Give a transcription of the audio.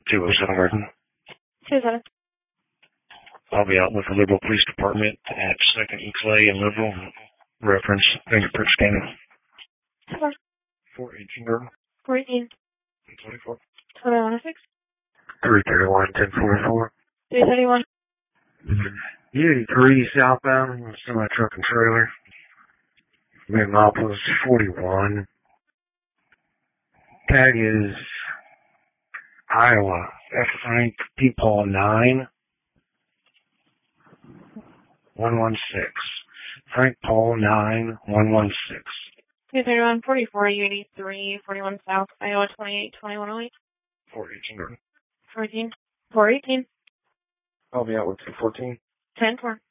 207 Garden. 27. I'll be out with the Liberal Police Department at 2nd and Clay and Liberal. Reference fingerprint scanning. 4. 418 Garden. 418. 24. 2106. 331 1044. 331. Unity 3 southbound, semi-truck and trailer. Minneapolis 41. Tag is Iowa. F. Frank P. Paul 9. 116. Frank Paul 9 116. 231 44 83 41 South, Iowa 28 2108. 418 Garden. 418. 418. I'll be out with 214. 10 4.